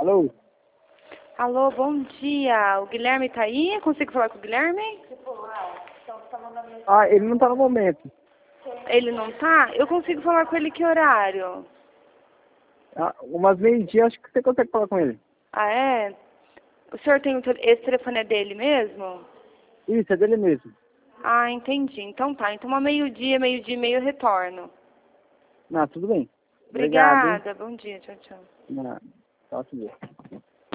Alô? Alô, bom dia. O Guilherme tá aí? Consigo falar com o Guilherme? Ah, ele não tá no momento. Ele não tá? Eu consigo falar com ele que horário? Ah, umas meio-dia, acho que você consegue falar com ele. Ah, é? O senhor tem esse telefone é dele mesmo? Isso, é dele mesmo. Ah, entendi. Então tá. Então, meio-dia e meio eu retorno. Ah, tudo bem. Obrigado, hein? Obrigada. Bom dia. Tchau, tchau. Não, tá tudo bem.